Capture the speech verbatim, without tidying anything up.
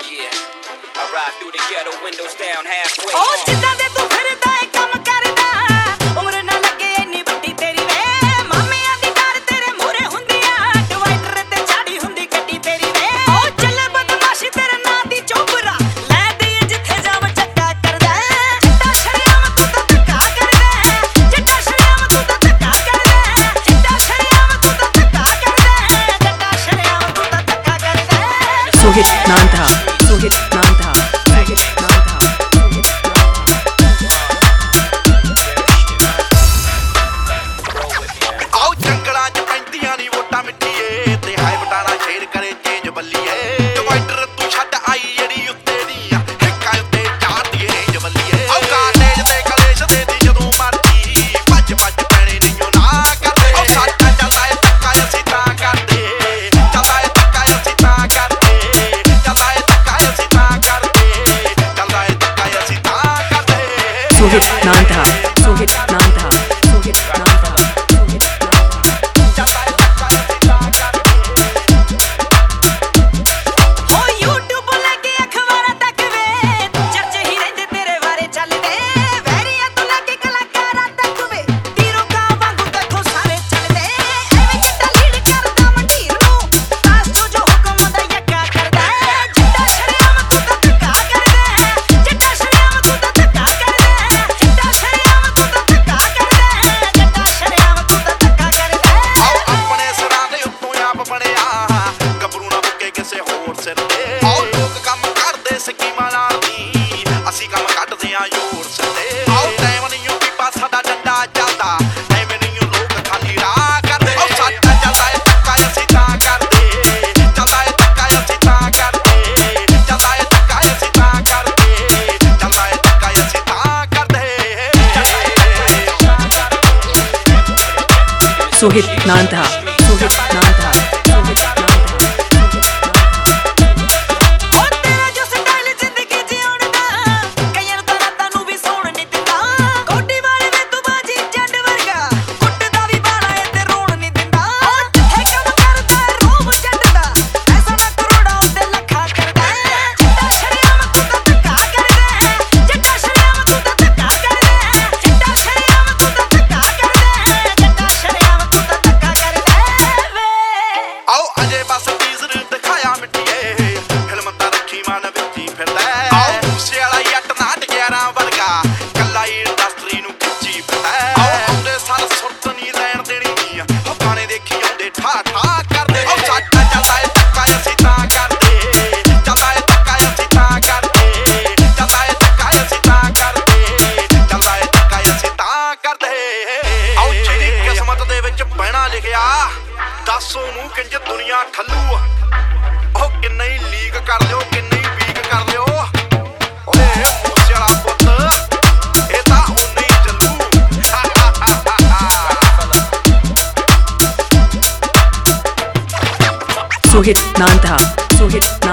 Yeah, I ride through the ghetto, windows down halfway. Oh, ਜਿੱਦਾਂ ਦੇ ਤੂੰ ਫਿਰਦਾ ਏ ਕੰਮ ਕਰਦਾ, ਉਮਰ ਨਾ ਲੱਗੇ ਇੰਨੀ ਵੱਡੀ ਤੇਰੀ ਵੇ, ਮਾਮਿਆਂ ਦੀ ਡਰ ਤੇਰੇ ਮੂਹਰੇ ਹੁੰਦੀਆਂ, ਡਿਵਾਈਡਰ ਤੇ ਚਾੜੀ ਹੁੰਦੀ ਗੱਡੀ ਤੇਰੀ ਵੇ। ਉਹ ਚੱਲੇ ਬਦਮਾਸ਼ੀ ਤੇਰੇ ਨਾਂ ਦੀ ਚੋਬਰਾ, ਲੈ ਦੇਈਏ ਜਿੱਥੇ ਜਾਵਾਂ ਚੱਕਾ ਕਰਦਾ, ਚਿੱਟਾ ਸ਼ਰਿਆਮ ਤੂੰ ਤਾਂ ਧੱਕਾ ਕਰਦਾ, ਚਿੱਟਾ ਸ਼ਰਿਆਮ ਤੂੰ ਤਾਂ ਧੱਕਾ ਕਰਦਾ, ਚਿੱਟਾ ਸ਼ਰਿਆਮ ਤੂੰ ਤਾਂ ਧੱਕਾ ਕਰਦਾ, ਚਿੱਟਾ ਸ਼ਰਿਆਮ ਤੂੰ ਤਾਂ ਧੱਕਾ ਕਰਦਾ। Sohit Nanda, Sohit Nanda, Sohit Nanda. ਆਓ ਜੰਗਲਾਂ ਚ ਪੈਂਦੀਆਂ ਨੀ ਵੋਟਾਂ ਮਿੱਠੀਏ ਤੇ ਹਾਏ ਬਟਾਣਾ ਸ਼ੇਰ ਕਰੇ ਚੇਂਜ ਬੱਲੀਏ। ਡਿਵਾਈਡਰ ਤੂੰ ਛੱਡ ਆਈ ਜਿਹੜੀ ਉੱਤੇ ਦੀ ਆ, ਹਿੱਕਾਂ ਉੱਤੇ ਚਾੜਦੀ ਰੇਂਜ ਬੱਲੀਏ। ਆਓ ਕਾਟੇਜ ਤੇ ਕਲੇਸ਼ ਦੇ ਦੀ ਜਦੋਂ ਮਰਦੀ, ਭੱਜ ਭੱਜ ਪੈਣੇ ਨਹੀਂਓ ਨਾ ਕਰਦੇ। ਆਓ ਸਾਡਾ ਚੱਲਦਾ ਏ ਧੱਕਾ ਅਸੀਂ ਤਾਂ ਕਰਦੇ, ਚੱਲਦਾ ਏ ਧੱਕਾ ਅਸੀਂ ਤਾਂ ਕਰਦੇ, ਚੱਲਦਾ ਏ ਧੱਕਾ ਅਸੀਂ ਤਾਂ ਕਰਦੇ, ਚੱਲਦਾ ਏ ਧੱਕਾ ਅਸੀਂ ਤਾਂ ਕਰਦੇ। Sohit Nanda, Sohit Nanda, Sohit Nanda. ਹੋ YouTube ਲੈ ਕੇ ਅਖਬਾਰਾਂ ਤੱਕ ਵੇ, ਚਰਚੇ ਹੀ ਰਹਿੰਦੇ ਤੇਰੇ ਬਾਰੇ ਚੱਲਦੇ, ਵੈਰੀਆਂ ਤੋਂ ਲੈ ਕੇ ਕਲਾਕਾਰਾਂ ਤੱਕ ਵੇ, ਤੀਰੋਂ ਕਾਂ ਵਾਂਗੂ ਤੱਕੋਂ ਸਾਰੇ ਚੱਲਦੇ। ਐਵੇਂ ਕਿੱਦਾਂ ਲੀਡ ਕਰਦਾ ਮੰਡੀਰ ਨੂੰ, ਕਾਸ ਜੋ ਜੋ ਹੁਕਮ ਦਾ ਯੱਕਾ ਕਰਦਾ, ਚਿੱਟਾ ਸ਼ਰਿਆਮ ਤੂੰ ਤਾਂ ਧੱਕਾ ਕਰਦਾ, ਚਿੱਟਾ ਸ਼ਰਿਆਮ ਤੂੰ ਤਾਂ ਧੱਕਾ ਕਰਦਾ, ਚਿੱਟਾ ਸ਼ਰਿਆਮ ਤੂੰ ਤਾਂ ਧੱਕਾ ਕਰਦਾ, ਚਿੱਟਾ ਸ਼ਰਿਆਮ ਤੂੰ ਤਾਂ ਧੱਕਾ ਕਰਦਾ। ਆਓ ਆਪਣੇ ਸਿਰਾਂ ਦੇ ਉੱਤੋਂ ਆਪ ਬਣਿਆ, ਗੱਭਰੂ ਨਾ ਮੁੱਕੇ ਕਿਸੇ ਹੋਰ ਸਿਰ ਤੇ। ਆਓ ਲੋਕ ਕੰਮ ਕਰਦੇ ਸਕੀਮਾਂ ਨਾਲ ਨੀ, ਅਸੀਂ ਕੰਮ ਕੱਢਦੇ ਆਂ ਜ਼ੋਰ ਸਿਰ ਤੇ। ਆਓ ਟਾਈਮ ਨਹੀਂ ਓ ਬੀਬਾ ਸਾਡਾ ਡੰਡਾ ਚੱਲਦਾ, ਐਵੇਂ ਨਹੀਂ ਓ ਲੋਕ ਖਾਲੀ ਰਾਹ ਕਰਦੇ। ਆਓ ਸਾਡਾ ਚੱਲਦਾ ਏ ਧੱਕਾ ਅਸੀਂ ਤਾਂ ਕਰਦੇ, ਚੱਲਦਾ ਏ ਧੱਕਾ ਅਸੀਂ ਤਾਂ ਕਰਦੇ, ਚੱਲਦਾ ਏ ਧੱਕਾ ਅਸੀਂ ਤਾਂ ਕਰਦੇ, ਚੱਲਦਾ ਏ ਧੱਕਾ ਅਸੀਂ ਤਾਂ ਕਰਦੇ। Sohit Nanda, Sohit Nanda, Sohit Nanda. ਹੋ ਤੇਰਾ ਜੋ ਸਟਾਈਲ ਜ਼ਿੰਦਗੀ ਜਿਉਣ ਦਾ, ਕਈਆਂ ਨੂੰ ਤਾਂ ਰਾਤਾਂ ਨੂੰ ਵੀ ਸੌਣ ਨੀ ਦਿੰਦਾ, ਕੋਟੀ ਵਾਲੇ ਵੇ ਤੂੰ ਬਾਜੀ ਜੰਡ ਵਰਗਾ, ਕੁੱਟਦਾ ਵੀ ਬਾਲਾ ਏ ਤੇ ਰੋਣ ਨੀ ਦਿੰਦਾ। ਉਹ ਜਿੱਥੇ ਕੰਮ ਕਰਦਾ ਰੋਬ ਜੱਟਦਾ, ਐਸਾ ਨਾ ਕਰੋੜਾਂ ਉੱਤੇ ਲੱਖਾਂ ਕਰਦਾ, ਚਿੱਟਾ ਸ਼ਰਿਆਮ ਤੂੰ ਤਾਂ ਧੱਕਾ ਕਰਦਾ, ਚਿੱਟਾ ਸ਼ਰਿਆਮ ਤੂੰ ਤਾਂ ਧੱਕਾ ਕਰਦਾ, ਚਿੱਟਾ ਸ਼ਰਿਆਮ ਤੂੰ ਤਾਂ ਧੱਕਾ ਕਰਦਾ, ਚਿੱਟਾ ਸ਼ਰਿਆਮ ਤੂੰ ਤਾਂ ਧੱਕਾ ਕਰਦਾ ਵੇ। ਆਓ ਅਜੇ ਬਸ ਟੀਜ਼ਰ ਦਿਖਾਇਆ ਮਿੱਟੀਏ, ਫਿਲਮ ਤਾਂ ਰੱਖੀ ਮਨ ਵਿੱਚ ਹੀ ਫਿਰਦਾ। ਆਓ ਮੂਸੇ ਵਾਲਾ ਜੱਟ ਨਾਟ ਗਿਆਰਾਂ ਵਰਗਾ, ਕੱਲਾ ਹੀ ਇੰਡਸਟਰੀ ਨੂੰ ਖਿੱਚੀ ਫਿਰਦਾ। ਆਓ ਆਉਂਦੇ ਸਾਲ ਸੁਰਤ ਨਹੀਂ ਲੈਣ ਦੇਣੀ ਨੀ, ਉਹ ਗਾਣੇ ਦੇਖੀ ਆਉਂਦੇ ਠਾ ਠਾ ਕਰਦੇ। ਆਓ ਸਾਡਾ ਚੱਲਦਾ ਏ ਧੱਕਾ ਅਸੀਂ ਤਾਂ ਕਰਦੇ, ਚੱਲਦਾ ਏ ਧੱਕਾ ਅਸੀਂ ਤਾਂ ਕਰਦੇ, ਚੱਲਦਾ ਏ ਧੱਕਾ ਅਸੀਂ ਤਾਂ ਕਰਦੇ, ਚੱਲਦਾ ਏ ਧੱਕਾ ਅਸੀਂ ਤਾਂ ਕਰਦੇ। ਆਓ ਜਿਹੜੀ ਕਿਸਮਤ ਦੇ ਵਿੱਚ ਬਹਿਣਾ ਲਿਖਿਆ, ਦੱਸ ਉਹਨੂੰ ਕਿੰਜ ਦੁਨੀਆ ਠੱਲੂ। ਉਹ ਕਿੰਨਾ ਹੀ ਲੀਕ ਕਰ ਲਿਓ, ਕਿੰਨਾ ਹੀ ਵੀਕ ਕਰ ਲਿਓ, ਓਏ ਮੂਸੇ ਵਾਲਾ ਪੁੱਤ ਇਹ ਤਾਂ ਉਨਾ ਹੀ ਚੱਲੂ। Sohit Nanda, Sohit